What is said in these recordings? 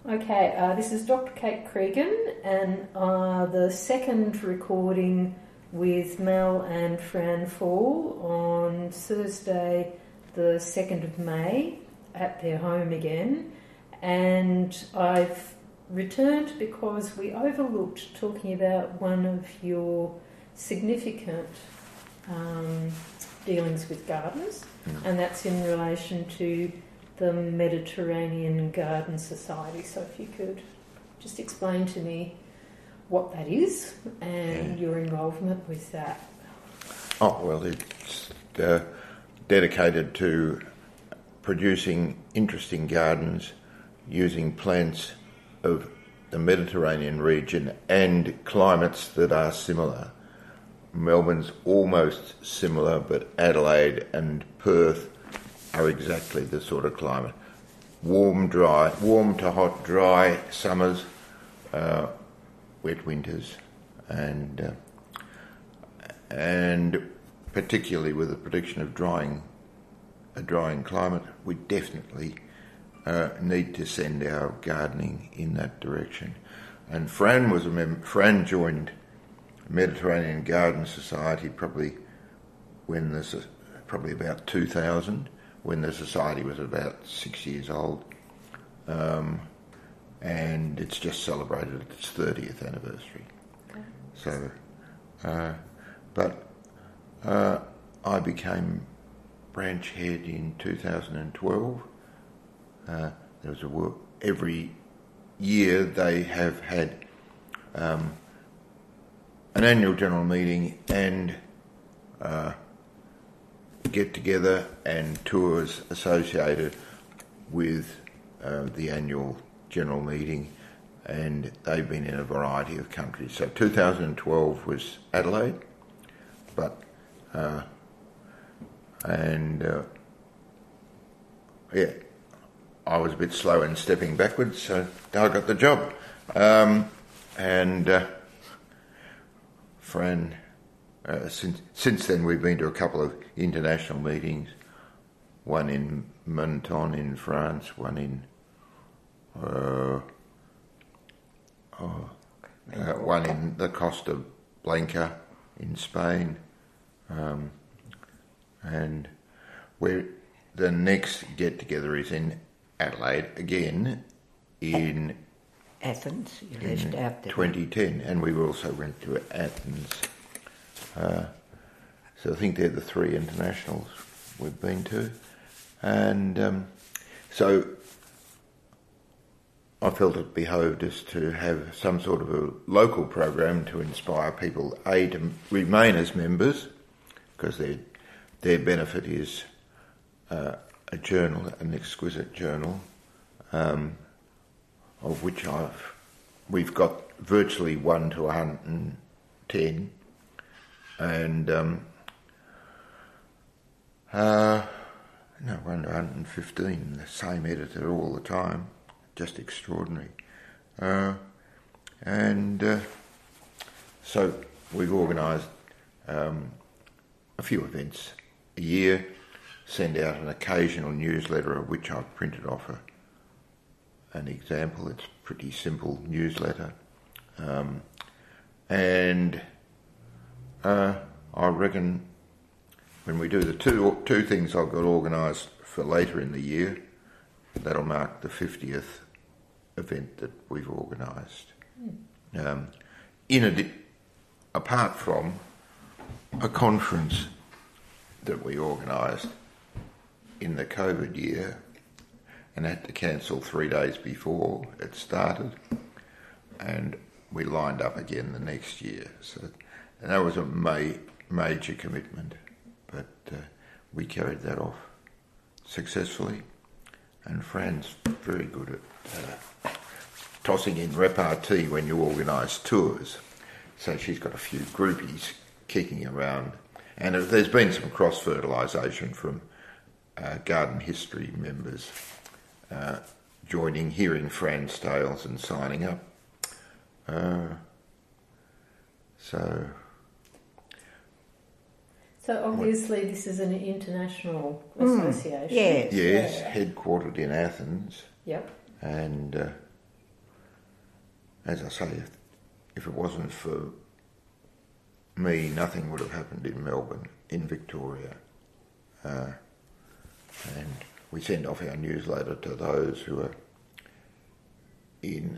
Okay, this is Dr. Kate Cregan, and the second recording with Mel and Fran Fall on Thursday, the 2nd of May, at their home again. And I've returned because we overlooked talking about one of your significant dealings with gardens, and that's in relation to the Mediterranean Garden Society. So if you could just explain to me what that is and your involvement with that. Oh, well, it's dedicated to producing interesting gardens using plants of the Mediterranean region and climates that are similar. Melbourne's almost similar, but Adelaide and Perth are exactly the sort of climate. Warm to hot, dry summers, wet winters, and particularly with the prediction of a drying climate, we definitely need to send our gardening in that direction. And Fran was a member. Fran joined Mediterranean Garden Society probably about 2000. When the society was about 6 years old, and it's just celebrated its 30th anniversary. Okay. So, I became branch head in 2012. There was every year they have had an annual general meeting and get together and tours associated with the annual general meeting, and they've been in a variety of countries. So 2012 was Adelaide, I was a bit slow in stepping backwards, so I got the job. Fran, since then we've been to a couple of international meetings, one in Menton in France, one in the Costa Blanca in Spain, and where the next get together is in Adelaide again in Athens. You left out there. 2010, and we also went to Athens. So I think they're the three internationals we've been to. And so I felt it behoved us to have some sort of a local program to inspire people, A, to remain as members, because their benefit is a journal, an exquisite journal, of which we've got virtually 1 to 110, and 1 to 115, the same editor all the time, just extraordinary. So we've organised a few events a year, send out an occasional newsletter of which I've printed off an example. It's a pretty simple newsletter. I reckon when we do the two things I've got organised for later in the year, that'll mark the 50th event that we've organised. Apart from a conference that we organised in the COVID year and had to cancel 3 days before it started, and we lined up again the next year. So that was a major commitment, but we carried that off successfully, and Fran's very good at tossing in repartee when you organise tours. So she's got a few groupies kicking around, and there's been some cross-fertilisation from garden history members hearing Fran's tales and signing up. So obviously this is an international association. Yes. Yes, headquartered in Athens. Yep. And as I say, if it wasn't for me, nothing would have happened in Melbourne, in Victoria. And we send off our newsletter to those who are in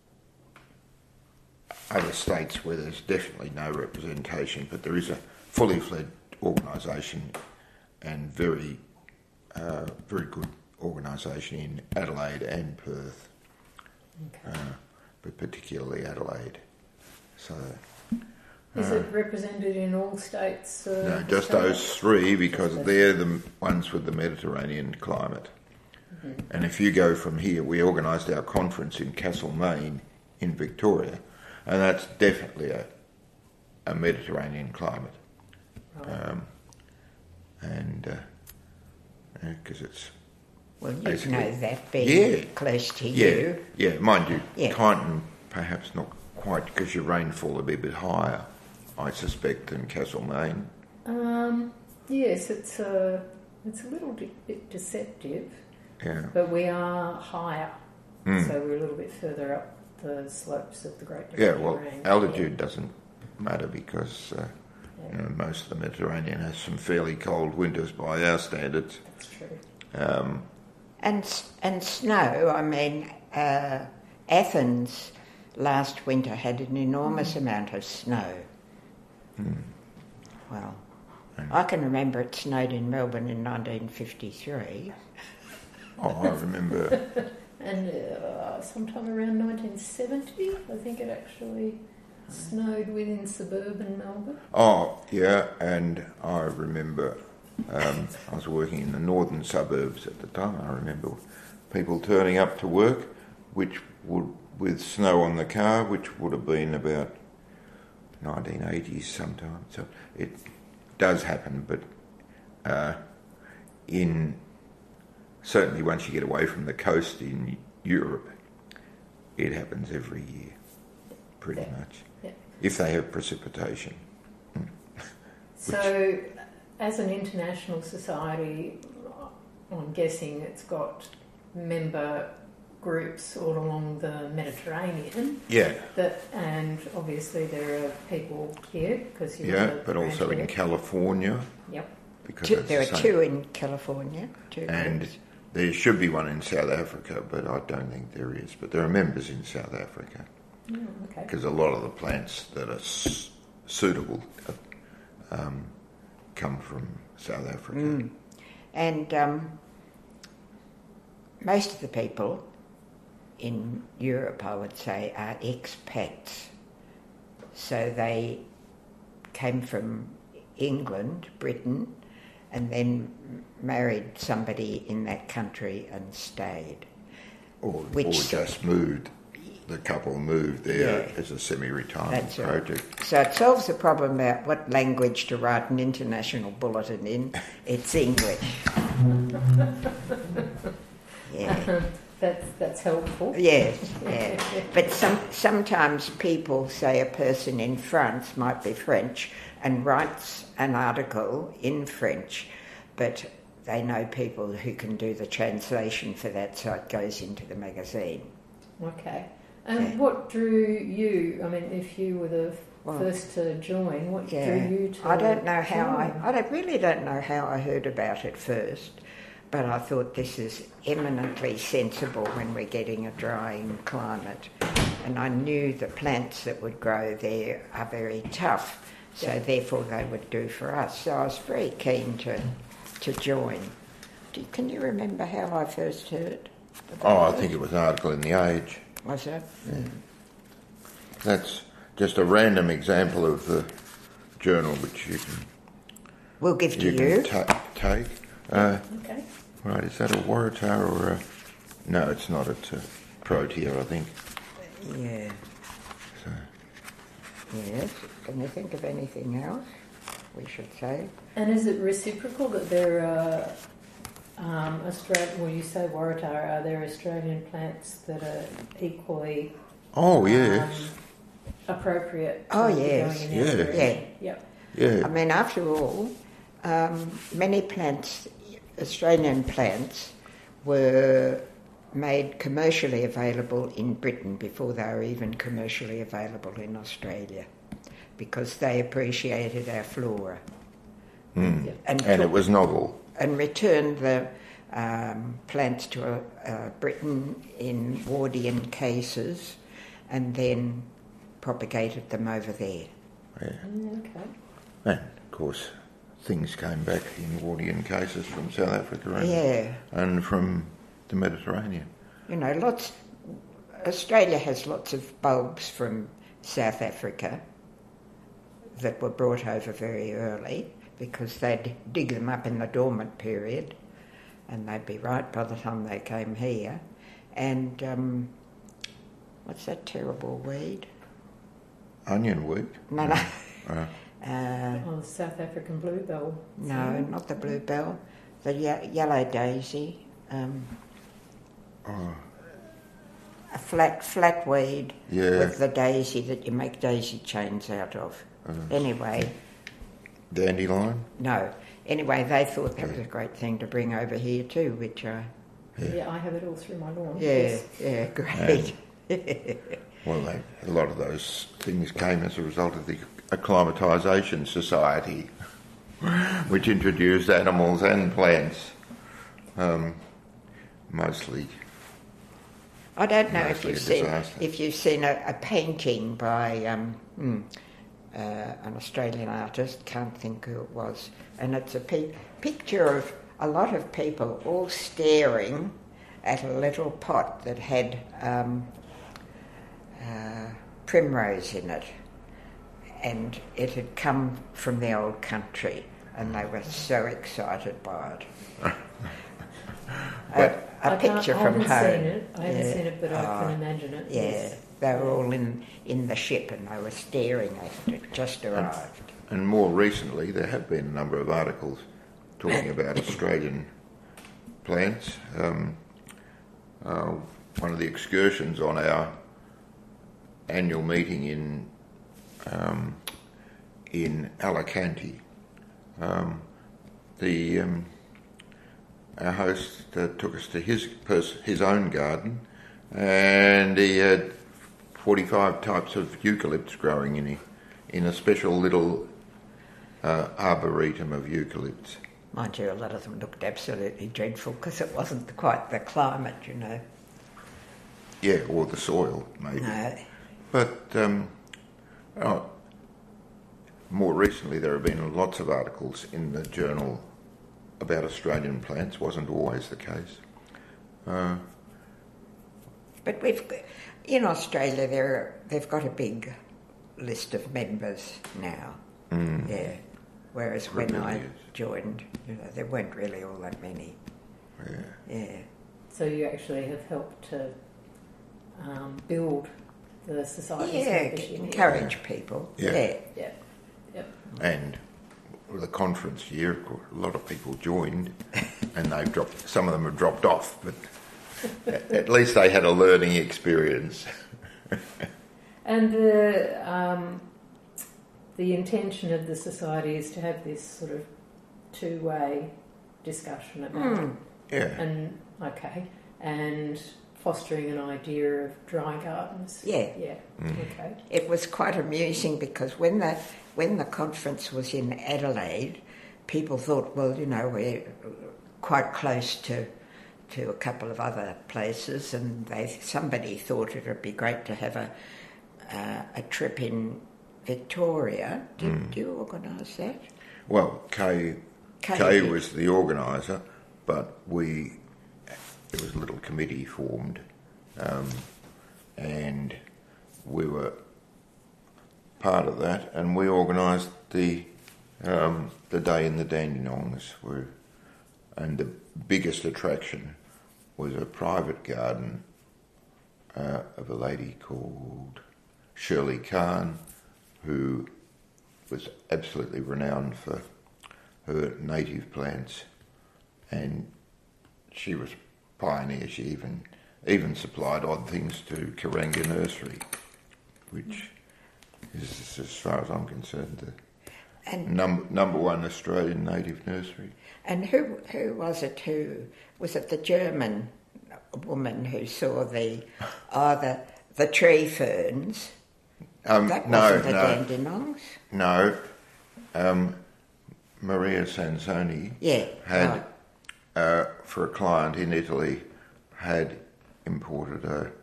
other states where there's definitely no representation, but there is a fully fledged organisation and very good organisation in Adelaide and Perth, but particularly Adelaide. So, is it represented in all states? No, just those three, because they're the ones with the Mediterranean climate. Mm-hmm. And if you go from here, we organised our conference in Castlemaine in Victoria, and that's definitely a Mediterranean climate. Right. Because it's... Well, you know that being close to you. Yeah, mind you, Kyneton perhaps not quite, because your rainfall will be a bit higher, I suspect, than Castlemaine. Yes, it's a little bit deceptive. Yeah. But we are higher, so we're a little bit further up the slopes of the Great Mediterranean. Yeah, well, altitude doesn't matter because most of the Mediterranean has some fairly cold winters by our standards. That's true. And snow, I mean, Athens last winter had an enormous amount of snow. Well, I can remember it snowed in Melbourne in 1953. Oh, I remember. And sometime around 1970, I think it actually snowed within suburban Melbourne. Oh, yeah, and I remember I was working in the northern suburbs at the time. I remember people turning up to work, with snow on the car, which would have been about 1980s sometime. So it does happen, but certainly once you get away from the coast in Europe, it happens every year, pretty much, if they have precipitation. So, as an international society, I'm guessing it's got member groups all along the Mediterranean. Yeah. And obviously there are people here because you're but also in California. Yep. Because there are two in California. And groups. There should be one in South Africa, but I don't think there is. But there are members in South Africa. Okay. Because a lot of the plants that are suitable come from South Africa. And most of the people in Europe, I would say, are expats. So they came from England, Britain, and then married somebody in that country and stayed. Or just moved. The couple moved there as a semi-retirement project. Right. So it solves the problem about what language to write an international bulletin in. It's English. That's helpful. Yes, yeah. But sometimes people say a person in France might be French and writes an article in French, but they know people who can do the translation for that, so it goes into the magazine. Okay. And what drew you? I mean, if you were the first to join, what drew you to? I don't know how I really don't know how I heard about it first, but I thought this is eminently sensible when we're getting a drying climate, and I knew the plants that would grow there are very tough, so therefore they would do for us. So I was very keen to join. Can you remember how I first heard? I think it was an article in The Age. Was it? Yeah. That's just a random example of the journal which you can... We'll give to you. Take. Okay. Right, is that a Waratah or a... No, it's not. It's a Protea, I think. Yeah. So. Yes. Can you think of anything else we should say? And is it reciprocal that there are... you say Waratah, are there Australian plants that are equally appropriate? Yes. Yeah. I mean, after all, many plants, Australian plants, were made commercially available in Britain before they were even commercially available in Australia, because they appreciated our flora. And it was novel. And returned the plants to Britain in Wardian cases, and then propagated them over there. Yeah. Okay. And, of course, things came back in Wardian cases from South Africa and from the Mediterranean. You know, Australia has lots of bulbs from South Africa that were brought over very early, because they'd dig them up in the dormant period and they'd be right by the time they came here. And what's that terrible weed? Onion weed? No. The South African bluebell. No, not the bluebell. The yellow daisy. A flat weed with the daisy that you make daisy chains out of. Anyway. Dandelion? No. Anyway, they thought that was a great thing to bring over here too, which I have it all through my lawn. Yeah, great. Well, a lot of those things came as a result of the acclimatisation society, which introduced animals and plants, mostly. I don't know if you've seen a painting by an Australian artist, can't think who it was, and it's a picture of a lot of people all staring at a little pot that had primrose in it, and it had come from the old country, and they were so excited by it. A picture from home. I haven't seen it, but I can imagine it. Yeah, yes. They were all in the ship and they were staring at it. Just arrived. And more recently, there have been a number of articles talking about Australian plants. One of the excursions on our annual meeting in Alicante, our host took us to his own garden, and he had 45 types of eucalypts growing in a special little arboretum of eucalypts. Mind you, a lot of them looked absolutely dreadful because it wasn't quite the climate, you know. Yeah, or the soil, maybe. No. But more recently there have been lots of articles in the journal about Australian plants. Wasn't always the case. But in Australia they've got a big list of members now. Yeah. Whereas when I joined, there weren't really all that many. Yeah. So you actually have helped to build the society. Yeah, encourage people. Yeah. Yep. And with the conference year, a lot of people joined, and some of them have dropped off, but at least they had a learning experience. And the intention of the society is to have this sort of two-way discussion about and fostering an idea of dry gardens. Yeah. Okay. It was quite amusing because when the conference was in Adelaide, people thought, well, we're quite close to a couple of other places, and somebody thought it would be great to have a trip in Victoria. Did you organise that? Well, Kay was the organiser, but there was a little committee formed, and we were part of that, and we organised the day in the Dandenongs, and the biggest attraction was a private garden of a lady called Shirley Khan, who was absolutely renowned for her native plants, and she was pioneer. She even supplied odd things to Karanga Nursery, which is, as far as I'm concerned, the number one Australian native nursery. And who was it? Was it the German woman who saw the tree ferns. That no, wasn't the no, dandenongs. no. Maria Sansoni Yeah, had, right. for a client in Italy, had imported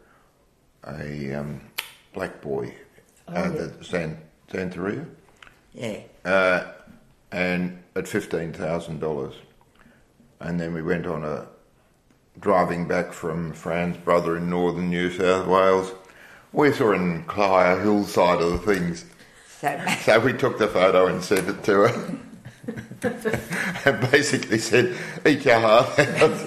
a black boy, the Xantheria, Yeah. and at $15,000. And then we went on driving back from Fran's brother in northern New South Wales. We saw in Clio hillside of the things. So we took the photo and sent it to her. And basically said, eat your heart out.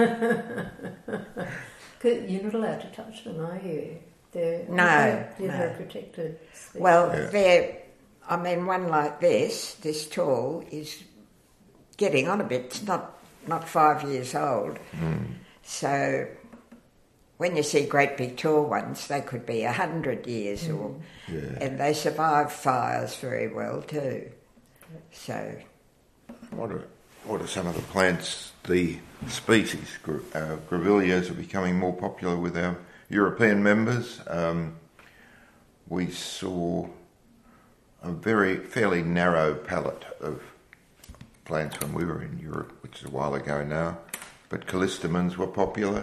You're not allowed to touch them, are you? They're No. protected species. Well, one like this tall, is getting on a bit. It's not 5 years old. So when you see great big tall ones, they could be 100 years and they survive fires very well too. So, what are some of the plants, the species? Grevilleas are becoming more popular with our European members. We saw a fairly narrow palette of plants when we were in Europe, which is a while ago now. But callistemons were popular.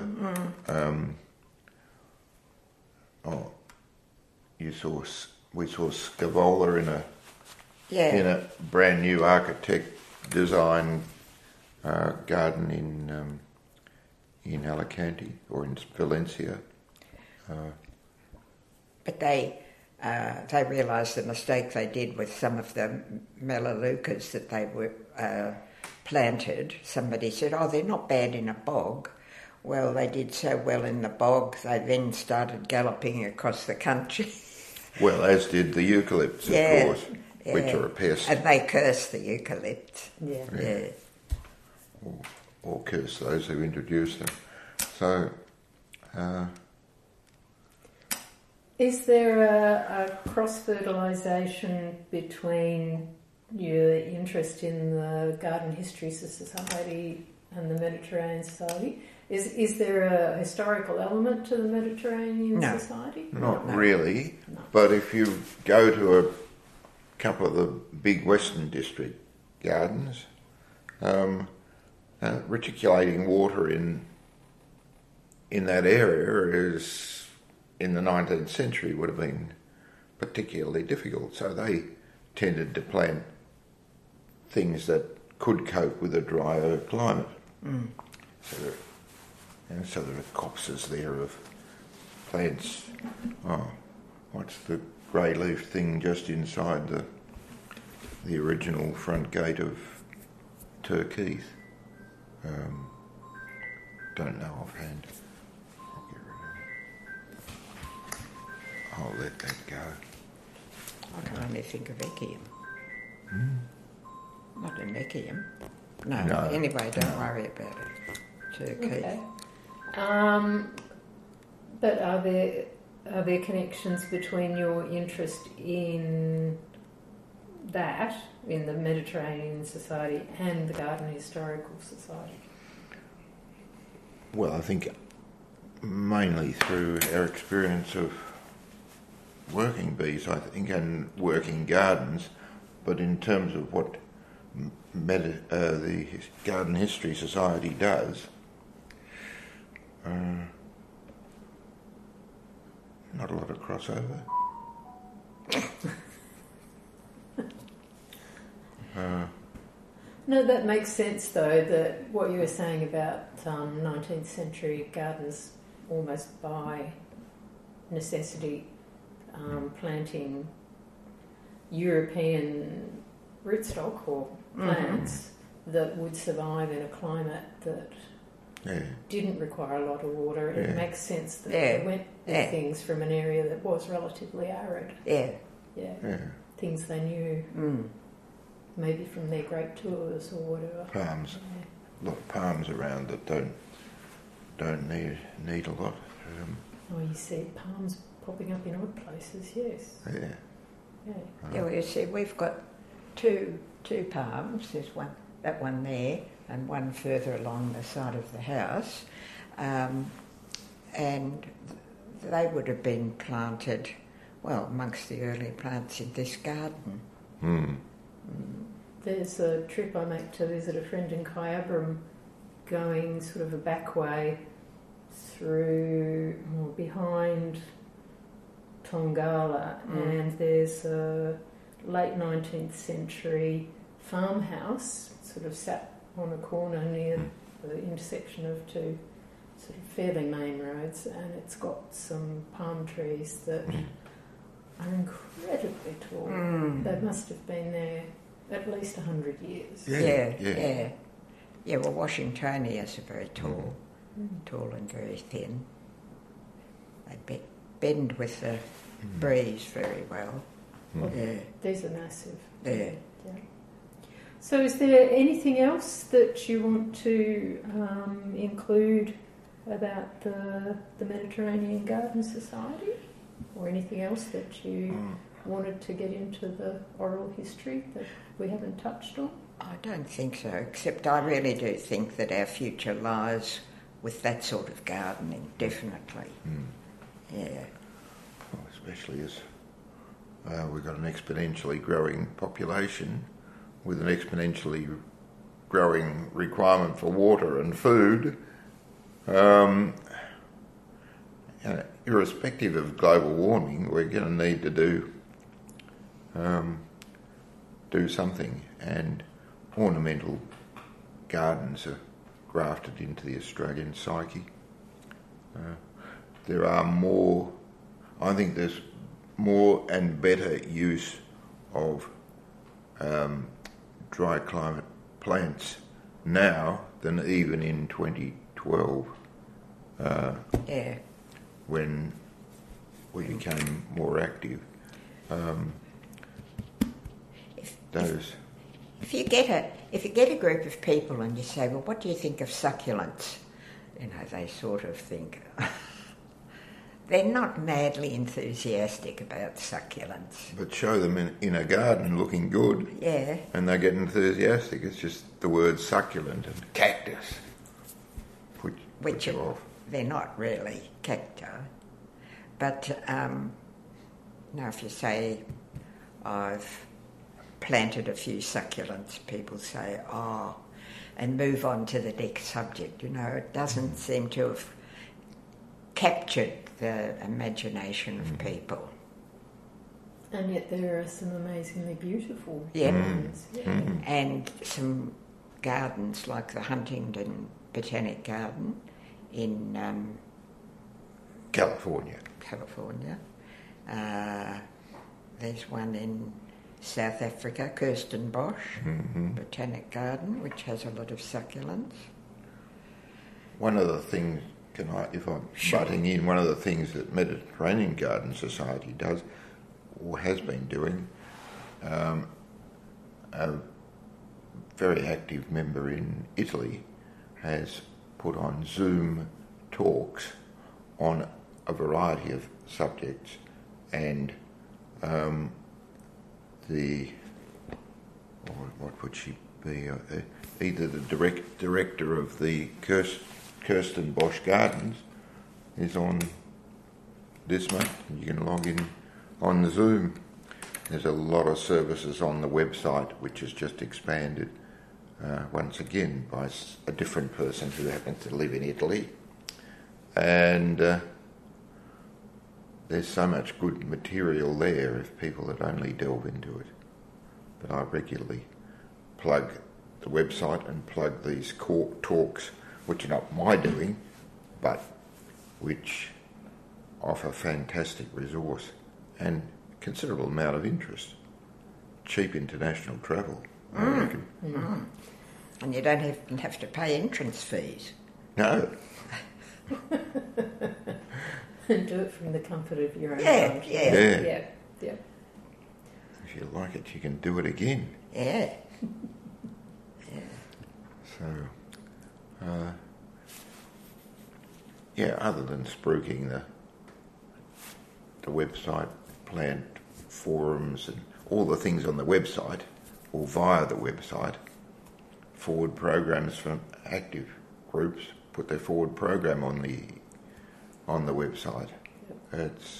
We saw Scaevola in a brand new architect design garden in Alicante or in Valencia. but they realised the mistake they did with some of the melaleucas that they were planted. Somebody said, "Oh, they're not bad in a bog." Well, they did so well in the bog, they then started galloping across the country. Well, as did the eucalypts, of course, which are a pest. And they cursed the eucalypts. Yeah. Or curse those who introduced them. So, is there a cross-fertilisation between your interest in the Garden History Society and the Mediterranean Society? Is there a historical element to the Mediterranean Society? Not really, but if you go to a couple of the big Western District gardens, reticulating water in that area is, in the 19th century, would have been particularly difficult. So they tended to plant things that could cope with a drier climate. So there are copses there of plants. What's the grey leaf thing just inside the original front gate of Turkey? Don't know offhand. I'll get rid of it. I'll let that go. I can only think of Echium. Not an Echium. No. Anyway, don't worry about it. Turkey. Okay. But are there connections between your interest in that, in the Mediterranean Society, and the Garden Historical Society? Well, I think mainly through our experience of working bees, I think, and working gardens, but in terms of what the Garden History Society does, not a lot of crossover. No, that makes sense though, that what you were saying about 19th century gardens almost by necessity planting European rootstock or plants that would survive in a climate that didn't require a lot of water. It makes sense that they went with things from an area that was relatively arid. Things they knew. Maybe from their grape tours or whatever. Palms. A lot of palms around that don't need a lot. Oh, you see palms popping up in odd places, yes. Yeah, well, you see, we've got two palms. There's that one there, and one further along the side of the house. and they would have been planted, well, amongst the early plants in this garden. There's a trip I make to visit a friend in Kyabram, going sort of a back way through or behind Tongala, and there's a late 19th century farmhouse sort of sat on a corner near the intersection of two sort of fairly main roads, and it's got some palm trees that are incredibly tall. They must have been there at least 100 years. Yeah, well, Washingtonias are very tall, tall and very thin. They bend with the breeze very well. These are massive. Yeah. So is there anything else that you want to include about the Mediterranean Garden Society? Or anything else that you wanted to get into the oral history that we haven't touched on? I don't think so, except I really do think that our future lies with that sort of gardening, definitely. Yeah. Well, especially as we've got an exponentially growing population with an exponentially growing requirement for water and food. Irrespective of global warming, we're going to need to do something, and ornamental gardens are grafted into the Australian psyche. There are more, I think there's more and better use of dry climate plants now than even in 2012. When we became more active. If you get a group of people and you say, well, what do you think of succulents? You know, they sort of think they're not madly enthusiastic about succulents. But show them in a garden looking good, and they get enthusiastic. It's just the word succulent and cactus, which are off. They're not really cacti. But now if you say, I've planted a few succulents, people say, and move on to the next subject. You know, it doesn't seem to have captured the imagination of people. And yet there are some amazingly beautiful Yeah. gardens. Yeah. And some gardens like the Huntingdon Botanic Garden in California. There's one in South Africa, Kirstenbosch Botanic Garden, which has a lot of succulents. One of the things, if I'm butting in, one of the things that Mediterranean Garden Society does, or has been doing, a very active member in Italy has put on Zoom talks on a variety of subjects, and what would she be? Either the director of the Kirstenbosch Gardens is on this month. You can log in on the Zoom. There's a lot of services on the website, which has just expanded once again by a different person who happens to live in Italy. And there's so much good material there if people would only delve into it. But I regularly plug the website and plug these talks, which are not my doing, but which offer fantastic resource and considerable amount of interest. Cheap international travel, I reckon. And you don't have to pay entrance fees. No. And do it from the comfort of your own home. Yeah. If you like it, you can do it again. Yeah. So, other than spruiking the website, plant forums and all the things on the website or via the website, forward programs from active groups put their forward program on the on the website. It's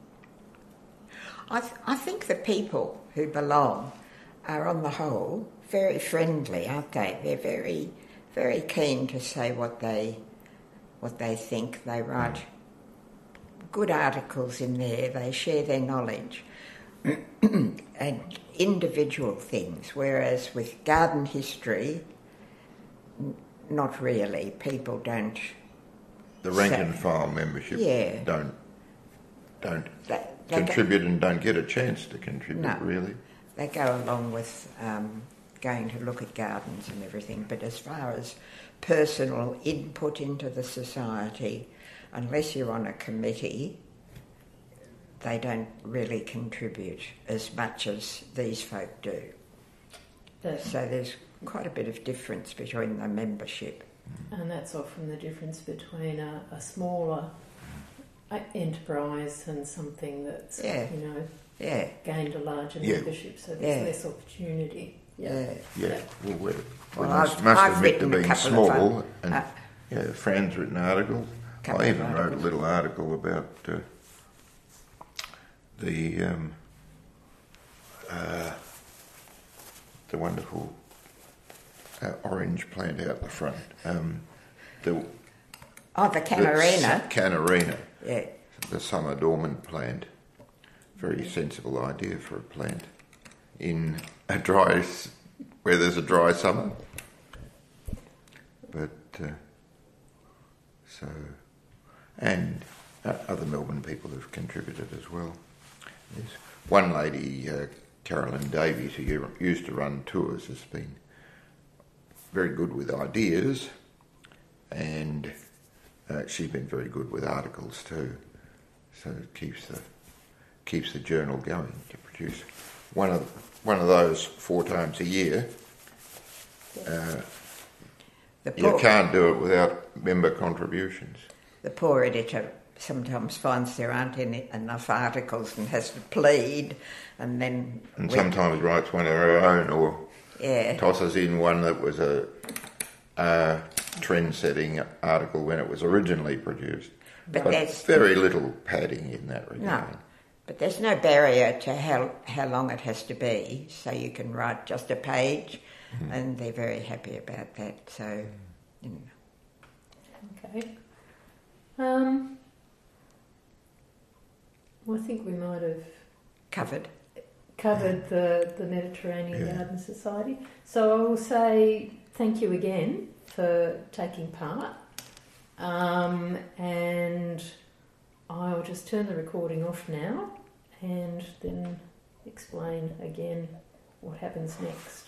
I think the people who belong are, on the whole, very friendly, aren't they? They're very, very keen to say what they think. They write good articles in there. They share their knowledge and individual things. Whereas with garden history, not really. People don't. the rank and file membership Yeah. don't They contribute and don't get a chance to contribute, No. really. They go along with going to look at gardens and everything, but as far as personal input into the society, unless you're on a committee, they don't really contribute as much as these folk do. So there's quite a bit of difference between the membership. And that's often the difference between a smaller enterprise and something that's, Yeah. Yeah, gained a larger Yeah. membership, so there's Yeah. less opportunity. yeah. Yeah, well, we Well, must I've admit to written a being couple small, of and Fran's written articles. Couple I of even wrote a articles. little article about the wonderful orange plant out the front. The Canarina. Canarina, Yeah, the summer dormant plant. Very sensible idea for a plant in a where there's a dry summer. But and other Melbourne people have contributed as well. There's one lady, Carolyn Davies, who used to run tours, has been very good with ideas, and she's been very good with articles too. So it keeps the journal going to produce one of those 4 times a year. You can't do it without member contributions. the poor editor sometimes finds there aren't enough articles and has to plead, and then... And sometimes writes one of her own, or Yeah. tosses in one that was a trend-setting article when it was originally produced. But But that's- very little padding in that No, regard. but there's no barrier to how long it has to be, so you can write just a page, and they're very happy about that, so... You know. Okay. Well, I think we might have Covered. covered the Mediterranean Yeah. Garden Society. So I will say thank you again for taking part. And I'll just turn the recording off now and then explain again what happens next.